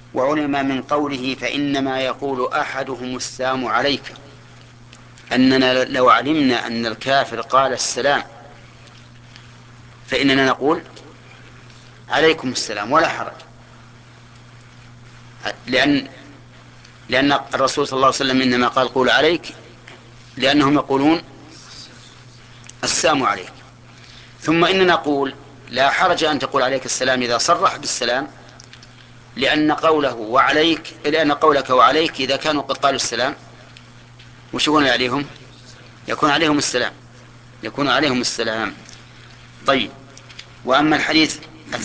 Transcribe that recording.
وعلم من قوله فإنما يقول أحدهم السلام عليك أننا لو علمنا أن الكافر قال السلام فإننا نقول عليكم السلام ولا حرج، لأن الرسول صلى الله عليه وسلم إنما قال قول عليك لأنهم يقولون السلام عليك. ثم إننا نقول لا حرج أن تقول عليك السلام إذا صرح بالسلام، لأن قولك وعليك إذا كانوا قد قالوا السلام وش يكون عليهم؟ يكون عليهم السلام. طيب. وأما الحديث